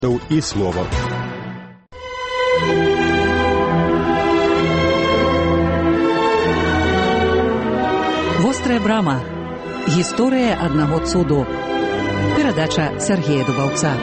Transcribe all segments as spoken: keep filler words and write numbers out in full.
І слова. Вострая брама. Гісторыя аднаго цуду. Перадача Сергея Дубаўца.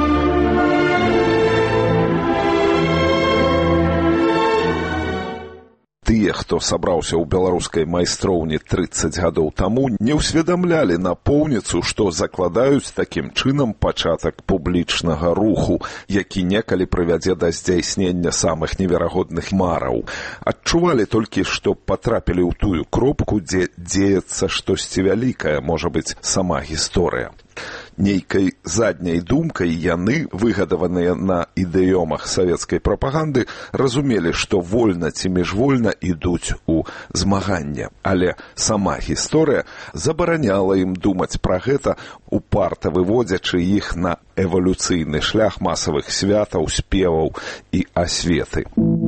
Тыя, хто сабраўся ў беларускай майстроўні трыццаць гадоў таму, не ўсведамлялі напоўніцу, што закладаюць такім чынам пачатак публічнага руху, які некалі прывядзе да здзяйснення самых неверагодных мараў. Адчувалі толькі, што патрапілі ў тую кропку, дзе дзеецца штосьці вялікае, можа быць, сама гісторыя. Нейкай задняй думкай яны, выгадаваныя на ідэёмах савецкай прапаганды, разумелі, што вольна ці міжвольна ідуць у змаганне. Але сама гісторыя забараняла ім думаць пра гэта, упарта выводзячы іх на эвалюцыйны шлях масавых святаў, спеваў і асветы.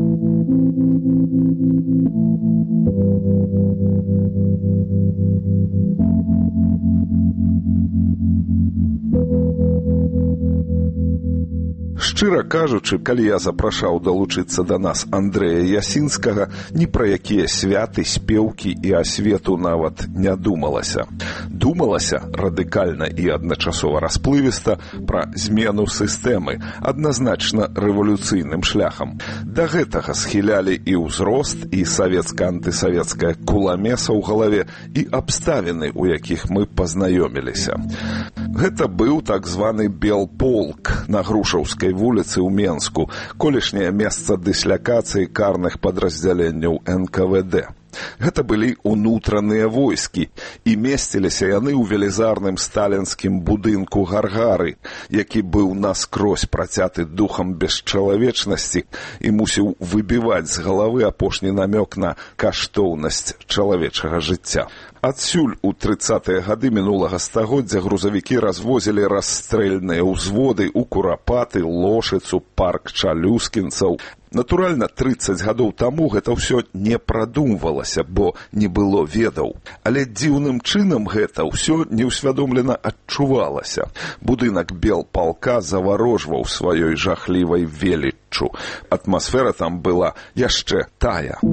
Шчыра кажучы, калі я запрашаў далучыцца да нас Андрэя Ясінскага, ні пра якія святы, спеўкі і асвету нават не думалася. Думалася радыкальна і адначасова расплывіста пра змену сістэмы, адназначна рэвалюцыйным шляхам. Да гэтага схілялі і ўзрост, і савецка-антысавецкая куламеса ў галаве, і абставіны, у якіх мы пазнаёміліся. Гэта быў так званы Белполк на Грушаўскай вуліцы ў Менску, колішняе месца дыслякацыі карных падраздзяленняў эн ка вэ дэ. Гэта былі ўнутраныя войскі, і месціліся яны ў велізарным сталінскім будынку Гаргары, які быў наскрозь працяты духам бесчалавечнасці і мусіў выбіваць з галавы апошні намёк на каштоўнасць чалавечага жыцця. Адсюль у трыццатыя гады мінулага стагоддзя грузавікі развозілі расстрэльныя ўзводы ў Курапаты, Лошыцу, парк чалюскінцаў. Натуральна, трыццаць гадоў таму гэта ўсё не прадумвалася, бо не было ведаў. Але дзіўным чынам гэта ўсё неўсвядомлена адчувалася. Будынак Белпалка заварожваў сваёй жахлівай веліччу. Атмасфера там была яшчэ тая.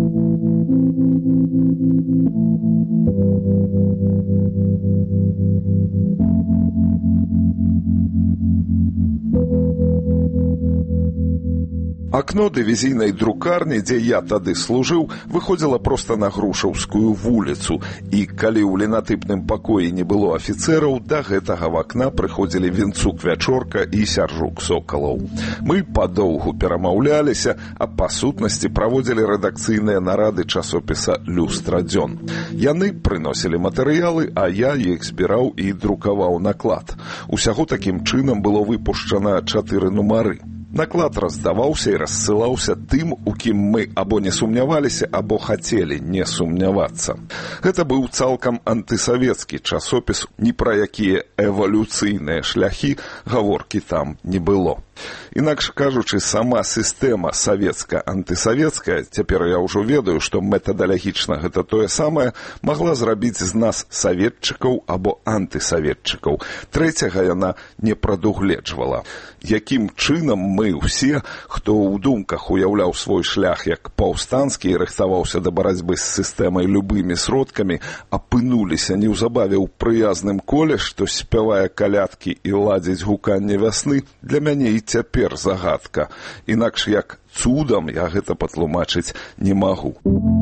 Акно дывізійнай друкарні, дзе я тады служыў, выходзіла проста на Грушаўскую вуліцу, і калі ў ленатыпным пакоі не было афіцэраў, да гэтага вакна прыходзілі Вінцук Вячорка і Сяржук Сокалаў. Мы падоўгу перамаўляліся, а па сутнасці праводзілі рэдакцыйныя нарады часопіса «Люстра-дзён». Яны прыносілі матэрыялы, а я іх збіраў і друкаваў наклад. Усяго такім чынам было выпушчана чатыры нумары. Наклад раздаваўся і рассылаўся тым, у кім мы або не сумняваліся, або хацелі не сумнявацца. Гэта быў цалкам антысавецкі часопіс, ні пра якія эвалюцыйныя шляхі гаворкі там не было. Інакш кажучы, сама сістэма савецка-антысавецкая, цяпер я ўжо ведаю, што метадалагічна гэта тое самае, магла зрабіць з нас саветчыкаў або антысаветчыкаў. Трэцяга яна не прадугледжвала. Якім чынам мы ўсе, хто ў думках уяўляў свой шлях як паўстанскі і рыхтаваўся да барацьбы з сістэмай любымі сродкамі, апынуліся неўзабаве ў прыязным коле, што спявае калядкі і ладзіць гуканне вясны, для мяне і цяпер загадка. Інакш як цудам я гэта патлумачыць не магу.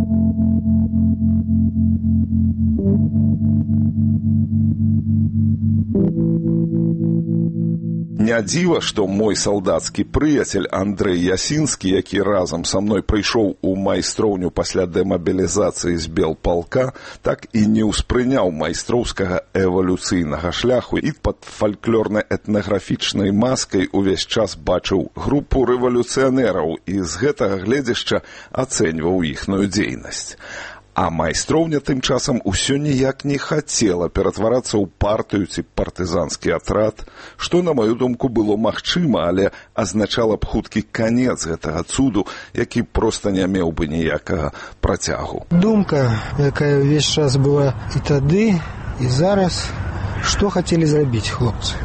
Не дзіва, што мой салдацкі прыяцель Андрэй Ясінскі, які разам са мной прыйшоў у майстроўню пасля дэмабілізацыі з Белпалка, так і не ўспрыняў майстроўскага эвалюцыйнага шляху і пад фальклорна-этнаграфічнай маскай увесь час бачыў групу рэвалюцыянераў і з гэтага гледзяшча ацэньваў іхную дзейнасць. А майстроўня тым часам усё ніяк не хацела ператварацца ў партыю ці партызанскі атрад, што, на маю думку, было магчыма, але азначала б хуткі канец гэтага цуду, які проста не меў бы ніякага працягу. Думка, якая ўвесь час была і тады, і зараз, што хацелі зрабіць хлопцы.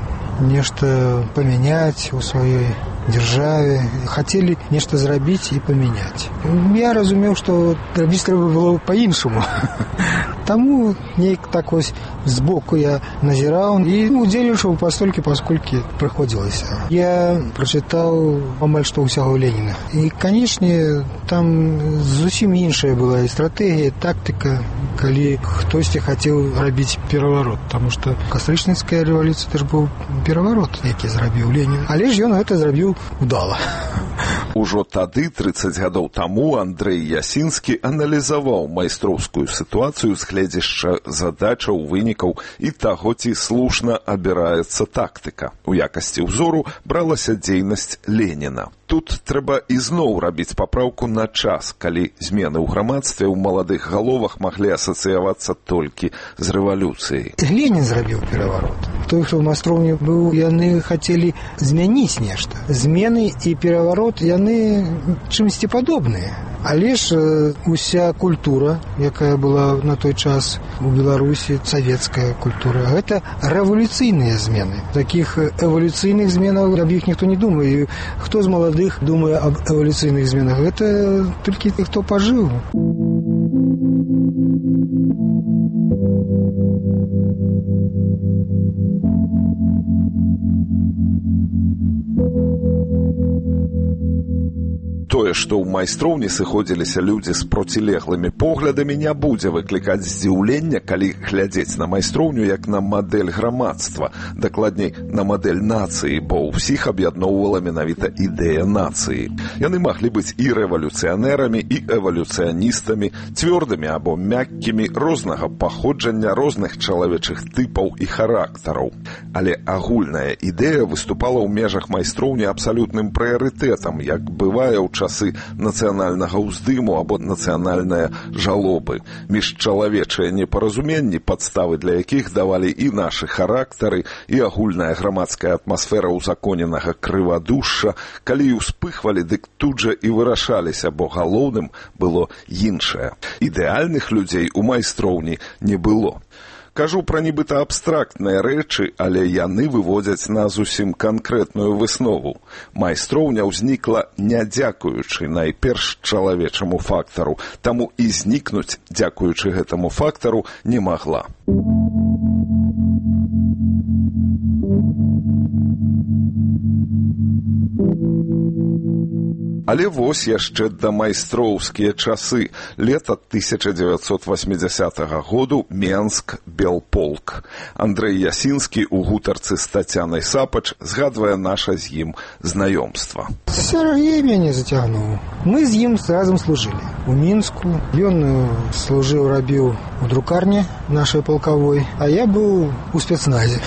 нешта памяняць у сваёй дзяржаве, хацелі нешта зрабіць і памяняць. Я разумеў, што рабіць трэба было па-іншаму. Таму неяк так вось збоку я назіраў і удзельнічаў пастолькі, пасколькі прыходзілася. Я прачытаў амаль што ўсяго Леніна. І, канечне, там зусім іншая была і стратэгія, і тактыка, калі хтосьці хацеў рабіць пераварот. Таму што кастрычніцкая рэвалюцыя это ж быў пераварот, які зрабіў Ленін. Але ж ён гэта зрабіў удала. Ужо тады, трыццаць гадоў таму, Андрэй Ясінскі аналізаваў майстроўскую сітуацыю з гледзяшча задачаў, вынікаў і таго, ці слушна абіраецца тактыка. У якасці ўзору бралася дзейнасць Леніна. Тут трэба ізноў рабіць папраўку на час, калі змены ў грамадстве ў маладых галовах маглі асацыявацца толькі з рэвалюцыяй. Ленін зрабіў пераварот. Той, хто ў майстроўні быў, яны хацелі змяніць нешта. Змены і пераварот, яны чымсьці падобныя. Але ж уся культура, якая была на той час у Беларусі, савецкая культура, гэта рэвалюцыйныя змены. Такіх эвалюцыйных зменаў аб іх ніхто не думае. І хто з маладых думае аб эвалюцыйных зменах? Гэта толькі хто пажыў. Тое, што ў майстроўні сыходзіліся людзі з процілеглымі поглядамі, не будзе выклікаць здзіўлення, калі глядзець на майстроўню як на мадэль грамадства, дакладней, на мадэль нацыі, бо ўсіх аб'ядноўвала менавіта ідэя нацыі. Яны маглі быць і рэвалюцыянэрамі, і эвалюцыяністамі, цвёрдымі або мяккімі, рознага паходжання, розных чалавечых тыпаў і характараў. Але агульная ідэя выступала ў межах майстроўні абсалютным прыярытэтам, як бывае ў часы нацыянальнага ўздыму або нацыянальныя жалобы. Міжчалавечыя непаразуменні, падставы для якіх давалі і нашы характары, і агульная грамадская атмасфера ўзаконенага крывадушша, калі і ўспыхвалі, дык тут жа і вырашаліся, бо галоўным было іншае. Ідэальных людзей у майстроўні не было. Кажу пра нібыта абстрактныя рэчы, але яны выводзяць на зусім канкрэтную выснову. Майстроўня ўзнікла не дзякуючы найперш чалавечаму фактару, таму і знікнуць дзякуючы гэтаму фактару не магла. Але вось яшчэ да майстроўскія часы. Лета тысяча дзевяцьсот васьмідзясятага году, Менск, Белполк. Андрэй Ясінскі ў гутарцы з Тацянай Сапач згадвае наша з ім знаёмства. Сергей мяне зацягнуў. Мы з ім разам служылі у Мінску. Ён служыў, рабіў у друкарні нашай палкавой, а я быў у спецназе.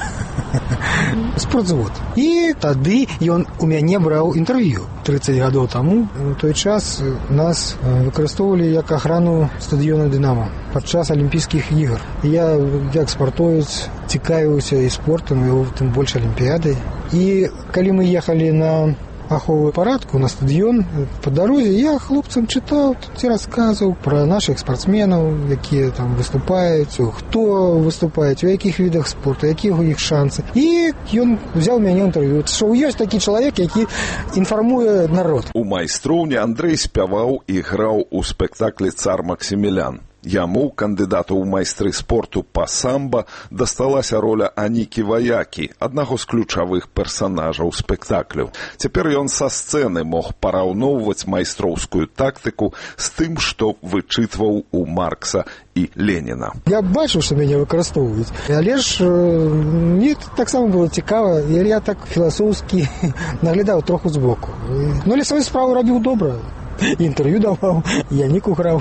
Спортзвод. І тады ён у мяне браў інтэрв'ю. трыццаць гадоў таму, у той час нас выкарыстоўвалі як ахрану стадыёна «Дынамо» падчас алімпійскіх ігр. Я, як спартовец, цікавіўся і спортам, і тым больш алімпіядай. І калі мы ехалі на аховую парадку на стадыён, па дарозе я хлопцам чытаў ці расказаў пра нашых спартсменаў, якія там выступаюць, хто выступаюць, у якіх відах спорту, якія ў іх шансы. І ён взяў мяне інтэрв'ю. Што ёсць такі чалавек, які інфармуе народ. У майстроўні Андрэй спяваў і граў у спектаклі «Цар Максімілян». Яму, кандыдату ў майстры спорту па самба, дасталася роля Анікі Ваякі, аднаго з ключавых персанажаў спектаклю. Цяпер ён са сцэны мог параўноўваць майстроўскую тактыку з тым, што вычытваў у Маркса і Леніна. Я бачыў, што мяне выкарыстоўваюць, але ж мне таксама было цікава, і я так філасофскі наглядаў троху збоку. Ну, але сваю справу рабіў добра. Інтэрв'ю даваў, Яніку граў.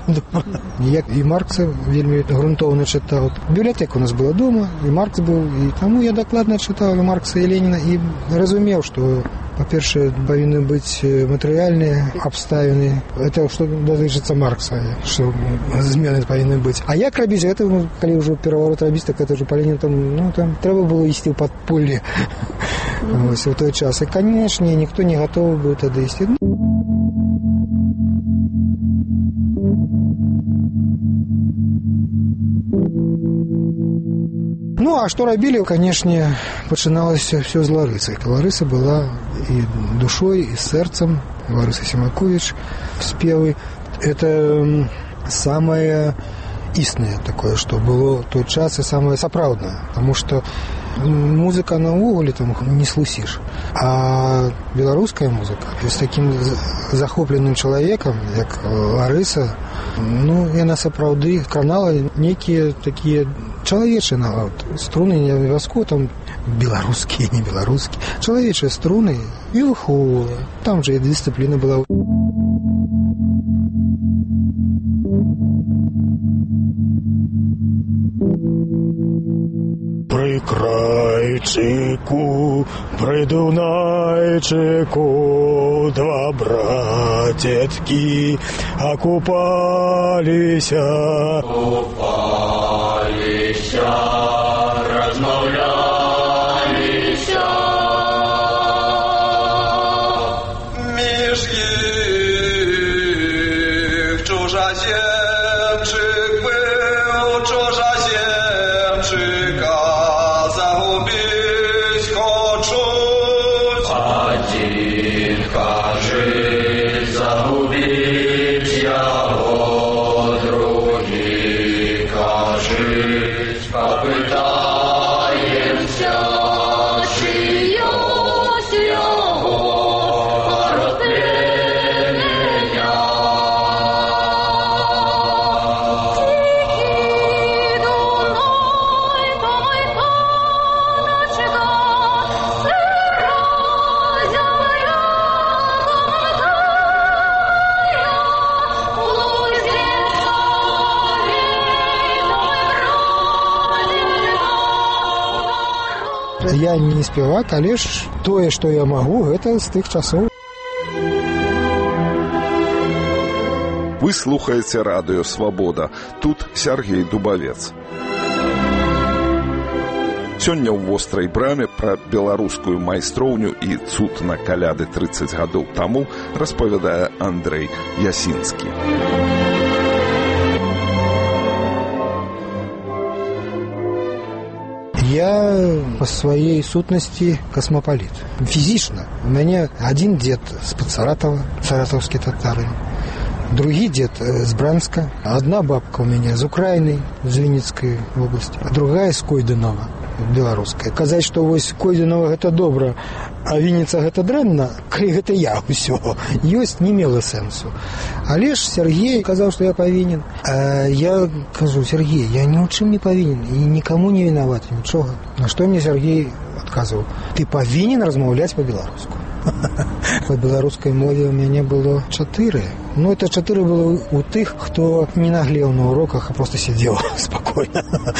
Я і Маркса вельмі грунтоўна чытаў. Бібліятэка у нас была дома, і Маркс быў, і таму я дакладна чытаў і Маркса, і Леніна, і разумеў, што, па-першае, павінны быць матэрыяльныя абставіны. Это што датычыцца Маркса, што змены павінны быць. А як рабіць гэта, калі ўжо пераварот рабіць, так это ўжо па Леніну, там, ну, там трэба было ісці ў падполле. Вось у той час. І, канешне, ніхто не гатовы быў тады ісці. Ну, Ну, а што рабілі, канешне, пачыналася ўсё з Ларысы. Ларыса была і душой, і сэрцам. Ларыса Семакович спевы. Это самое істинное такое, что было в той час, и самое сапраўднае. Потому что музыка наогуле там не слусіш. А беларуская музыка с таким захопленым человеком, як Ларыса, ну, яна сапраўды кранала некие такие чалавечыя нават струны, не абавязкова там беларускія, не беларускія, чалавечыя струны і выхоўвала. Там же і дысцыпліна была. При крайчику, при Дунайчику два братятки окупалися. Окупалися, размовлялися. Між їх чужаземчик был, чужаземчика. Один, кажи, загубить его, другий, кажи, попытаемся, чьёсь его порождения. Тихий Дунай, помой паночка, я не спевак, але ж тое, што я магу, гэта з тых часоў. Вы слухаеце радыё «Свабода». Тут Сергей Дубавец. Сёння ў вострай браме пра беларускую майстроўню і цуд на каляды трыццаць гадоў таму распавядае Андрэй Ясінскі. Я по своей сутности космополит. Физично. У меня один дед с-под Саратова, саратовский татарин. Другий дед с Бранска. Одна бабка у меня из Украины, из Винницкой области, а другая из Койдынова, белорусская. Казать, что вось Койдынова это добро, а Вінніца гэта дрэнна, калі гэта я ўсё. Ёсць не мела сэнсу. Але ж Сергей казаў, што я павінен. А я кажу: Сергей, я ні ў чым не павінен і нікому не вінаваты, нічога. На што мне Сергей адказваў: ты павінен размаўляць па-беларуску. По беларускай мове у мяне было чатыры. Ну, это чатыры было у тых, хто не наглеў на уроках, а просто сидел спокойно.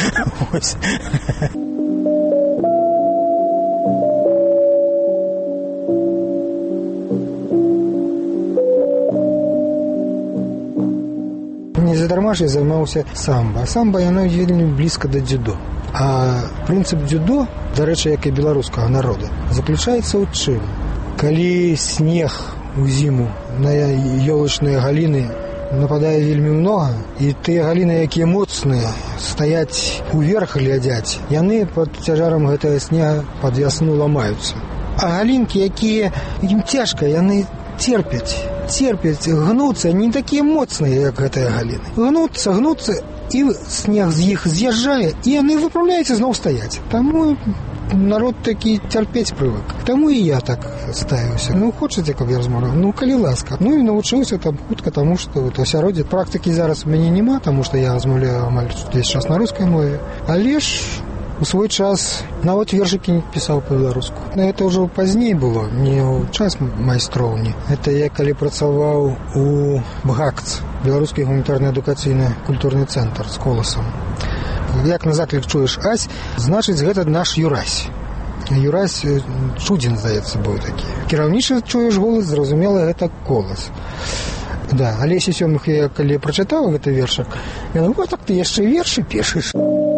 Не задарма ж я займаўся самба. Самба, яно вельмі блізка да дзюдо. А прынцып дзюдо, дарэчы, як і беларускага народа, заключаецца ў чым? Калі снег у зіму на ёлачныя галіны нападае вельмі многа, і тыя галіны, якія моцныя, стаяць уверх глядзяць, яны пад цяжарам гэтага снега пад вясну ламаюцца. А галінкі, якія ім цяжка, яны церпяць, церпяць, гнуцца, не такія моцныя, як гэтыя галіны. Гнуцца, гнуцца, і снег з іх з'язджае, і яны выпраўляюцца зноў стаяць. Таму народ такі цярпець прывык. Таму і я так ставіўся. Ну, хочаце, каб я размаўляў? Ну, калі ласка. Ну, і навучыўся там хутка, таму што вот, асяроддзе практыкі зараз у мяне няма, таму што я размаўляю амаль увесь час на рускай мове. Але ж у свой час нават вершыкі пісаў па-беларуску. Гэта ўжо пазней было, не ў час майстроўні. Гэта я калі працаваў у БГАКЦ, Беларускі гуманітарна-адукацыйны культурны цэнтр з коласам. Як на заклік чуеш ась, значыць, гэта наш Юрась. Юрась Чудзін, здаецца, быў такі. Кіраўнічы чуеш голас, зразумела, гэта колас. Да, Алесі Сёмых я калі прачытаў гэты вершак, я думаю, так ты яшчэ вершы пішаш.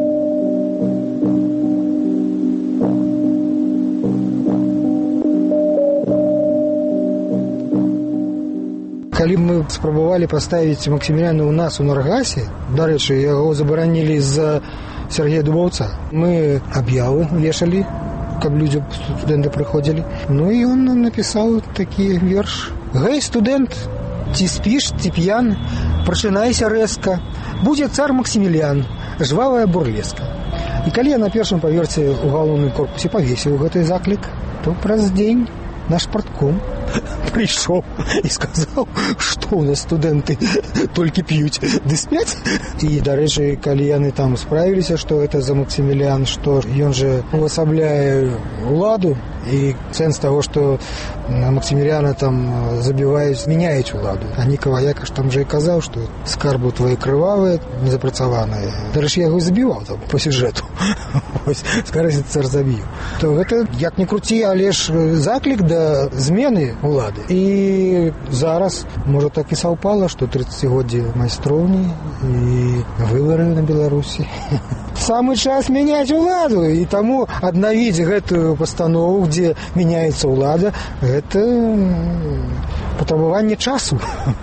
Калі мы спрабавалі паставіць Максіміляна ў нас у Наргасе, дарэчы, яго забаранілі з-за Сергея Дубовца. Мы объявы вешали, каб люди, студенты приходили. Ну и он написал такие верш. «Гэй, студент, ти спишь, ти пьян, прочинайся резко, будет царь Максимилиан, жвавая бурлеска». И коли я на первом поверте в уголовном корпусе повесил этот заклик, то праз день наш партком пришел и сказал, что у нас студенты только пьют, да спят. И, до речі, коли яны там справились, что это за Максимилиан, что он же увособляет уладу, и сенс того, что Максимилиана там забивают, меняют уладу. А Никова Якаш там же и казал, что скарбу твои кровавые, незапрацаванные. До речі, я его забивал там по сюжету. Скажите, царь забил. То это, як не крути, але ж заклик до змены улады. И зараз, может, так и совпало, что тридцатигодие майстровни и выборы на Беларуси. Самый час менять уладу, и тому обновить эту постанову, где меняется улада, это потребование часу.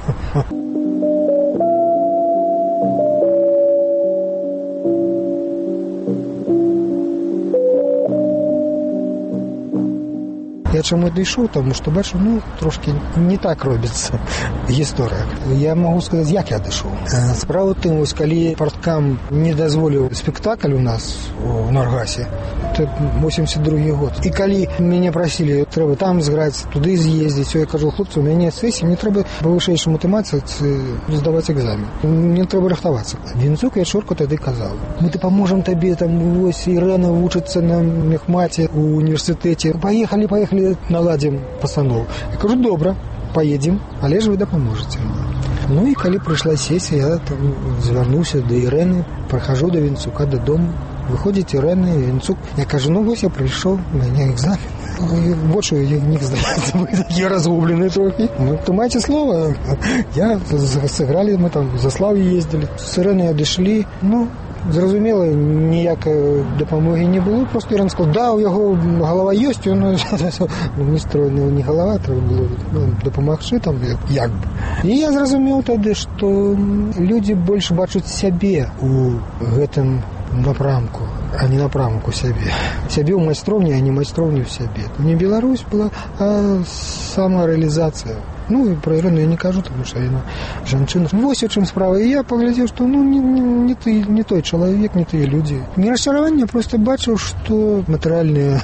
Я чому дійшов, тому що бачу, ну, трошки не так робиться історія. Я можу сказати, як я дійшов. Справа в тим, ось коли парткам не дозволив спектакль у нас у Наргасі, це вісімдесят другий год. І коли мене просили, треба там зграти, туди з'їздити, я кажу, хлопці, у мене сесія, мені треба по вищій математиці здавати екзамен. Мені треба рихтуватися. Вінцук Ячурко тоді казав, ми допоможемо тобі, там, ось Ірена вчиться на мехматі у університеті. Поїхали, поїхали. Наладим постанову. Я кажу, добре, поедем, але ж ви допоможете. Ну і коли прийшла сесія, я там звернувся до Ірени, прихожу до Вінцука додому, виходить Ірена, і Вінцук. Я кажу, ну ось я прийшов, у мене екзамен. Вот що я не здається, ви такі розгублені трохи. Ну, то маєте слово. Я зіграли, ми там за Славі їздили, з Іреною дійшли, ну, зрозуміло, ніякої допомоги не було. Просто Ірина сказав, да, у його голова є, він міністру не голова, треба було допомогти там, як би. І я зрозумів тоді, що люди більше бачать себе у гэтым напрамку, а не напрамку себе. Себе в майстровні, а не майстровні в себе. Не Беларусь була, а самореалізація. Ну, и про Ирину я не кажу, потому что она женщина. Вот в чем справа. И я поглядел, что ну, не, не, не, ты, не той человек, не те люди. Не расчарование, просто бачил, что материальные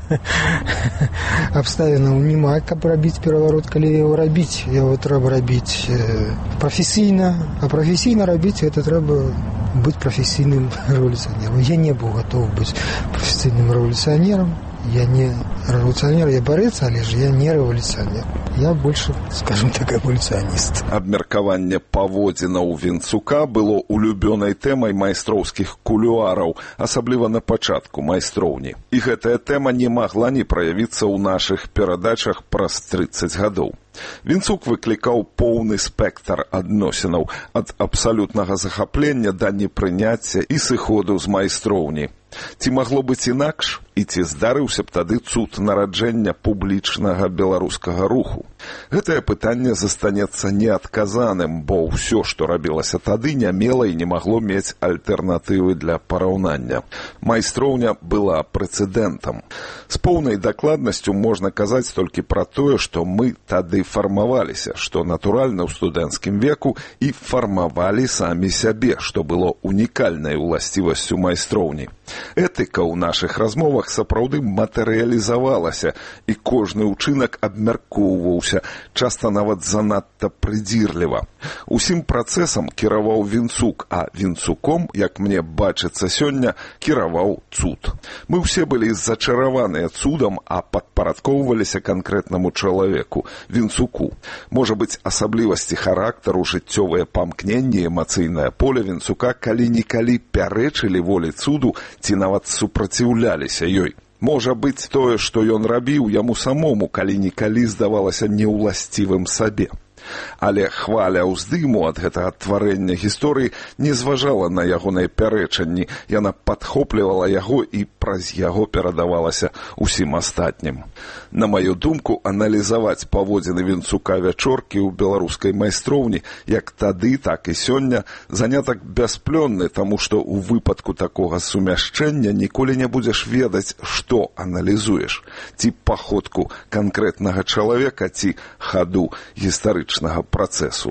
обставины нема, как робить переворот, коли его робить, его треба робить профессийно, а профессийно робить, это треба быть профессийным революционером. Я не был готов быть профессийным революционером. Я не революционер, я борец, але ж я не революционер. Я больше, скажем так, эволюционист. Абмеркаванне паводзінаў Вінцука было улюбёнай тэмай майстроўскіх кулуараў, асабліва на пачатку майстроўні. І гэтая тэма не магла не праявіцца ў нашых перадачах праз трыццаць гадоў. Вінцук выклікаў поўны спектр адносінаў ад абсалютнага захаплення да непрыняцця і сыходу з майстроўні. Ці магло быць інакш? І ці здарыўся б тады цуд нараджэння публічнага беларускага руху? Гэтае пытанне застанецца неадказаным, бо ўсё, што рабілася тады, не мела і не магло мець альтэрнатывы для параўнання. Майстроўня была прэцэдэнтам. З поўнай дакладнасцю можна казаць толькі пра тое, што мы тады фармаваліся, што натуральна ў студэнцкім веку і фармавалі самі сябе, што было унікальнай уласцівасцю майстроўні. Этыка ў нашых размовах сапраўды матэрыялізавалася, і кожны ўчынак абмяркоўваўся, часта нават занадта прыдзірліва. Усім працэсам кіраваў Вінцук, а Вінцуком, як мне бачыцца сёння, кіраваў цуд. Мы ўсе былі зачараваныя цудам, а падпарадкоўваліся канкрэтнаму чалавеку, Вінцуку. Можа быць, асаблівасці характару, жыццёвыя памкненні, эмацыйнае поле Вінцука калі-нікалі пярэчылі волі цуду ці нават супраціўляліся ёй. Можа быць, тое, што ён рабіў, яму самому калі-нікалі здавалася неўласцівым сабе. Але хваля ўздыму ад гэтага тварэння гісторыі не зважала на ягоныя пярэчанні, яна падхоплівала яго і праз яго перадавалася усім астатнім. На маю думку, аналізаваць паводзіны Вінцука Вячоркі ў беларускай майстроўні як тады, так і сёння занятак бясплённы, таму што ў выпадку такога сумяшчэння ніколі не будзеш ведаць, што аналізуеш, ці паходку канкрэтнага чалавека, ці хаду гістарычнага працэсу.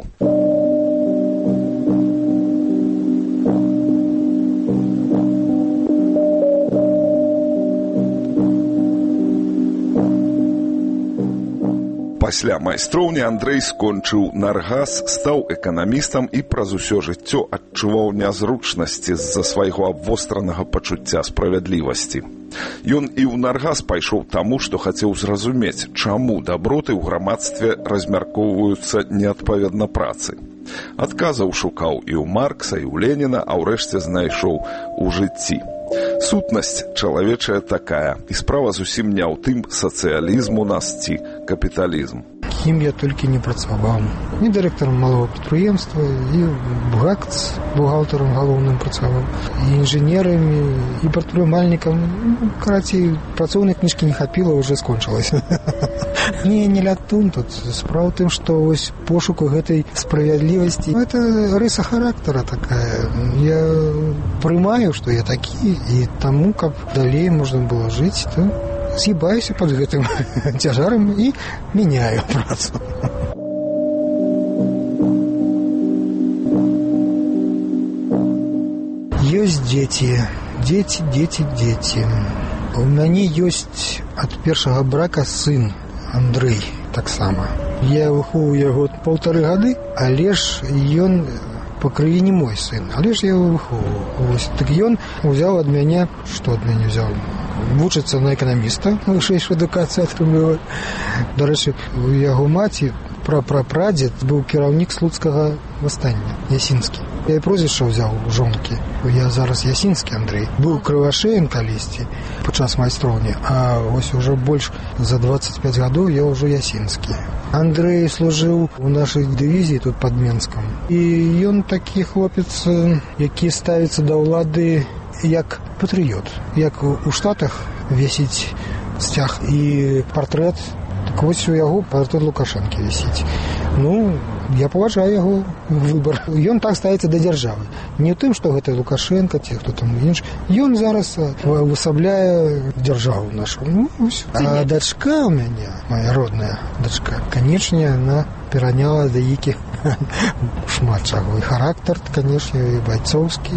Пасля майстроўні Андрэй скончыў наргас, стаў эканамістам і праз усё жыццё адчуваў нязручнасці з-за свайго абвостранага пачуцця справядлівасці. Ён і ў наргас пайшоў таму, што хацеў зразумець, чаму даброты ў грамадстве размяркоўваюцца неадпаведна працы. Адказаў шукаў і ў Маркса, і ў Леніна, а ўрэшце знайшоў у жыцці. Сутнасць чалавечая такая, і справа зусім не ў тым, сацыялізм у нас ці капіталізм. Кім я толькі не працаваў. І дырэктарам малого прадпрыемства, і бухгалтц, бухгалтарам галоўным працаваў, і інжынерамі, і прадпрымальнікам. Карацей, працоўнай кніжкі не хапіла, уже скончылася. Не, не лятун тут. Справа ў тым, што вось пошуку гэтай справядлівасці, гэта рыса характара такая. Я прымаю, што я такі, і таму, каб далей можна было жыць, то з'ебаюся пад гэтым цяжарам і мяняю працу. Ёсць дзеці, дзеці, дзеці, дзеці. У мяне ёсць ад першага брака сын Андрэй таксама. Я выхоўваю яго паўтары гады, але ж ён по крыві не мой сын, але ж я яго выхоўваю. Так ён узяў ад мяне, што ад мяне взяў? Вучыцца на эканаміста, вышэйшую адукацыю атрымлівае. Дарэчы, у яго маці прапрапрадзед быў кіраўнік слуцкага вастання, Ясінскі. Я і прозвішча ўзяў жонкі. Я зараз Ясінскі Андрэй. Быў крывашеем калісьці падчас майстроўні, а вось ужо больш за дваццаць пяць гадоў я ўжо Ясінскі. Андрэй служыў у нашай дывізіі тут пад Менскам. І ён такі хлопец, які ставіцца да ўлады як патрыёт. Як у Штатах вісіць сцяг і партрэт, так вось у яго партрэт Лукашэнкі вісіць. Ну, я паважаю яго выбар. Ён так ставіцца да дзяржавы. Не ў тым, што гэта Лукашенка ці хто там інш. Ён зараз увасабляе дзяржаву нашу. Ну, ўсё. А дачка ў мяне, моя родная дачка, канечне, яна пераняла да які шмат чаго. І характар, канечне, і байцоўскі.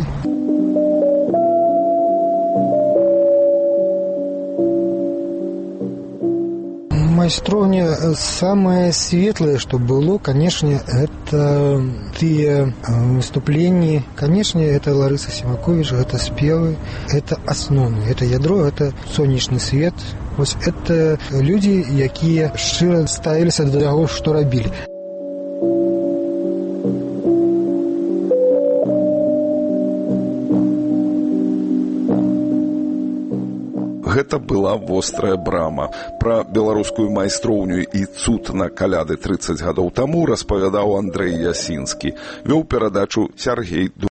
Майстроўня самае светлае, што было, канешне, это тыя выступленні. Канешне, это Ларыса Сімаковіч, гэта спевы, это асноўны, это ядро, это сонечны свет. Вось это людзі, якія шчыра ставіліся да таго, што рабілі. Гэта была вострая брама. Пра беларускую майстроўню і цуд на каляды трыццаць гадоў таму распавядаў Андрэй Ясінскі. Вёў перадачу Сяргей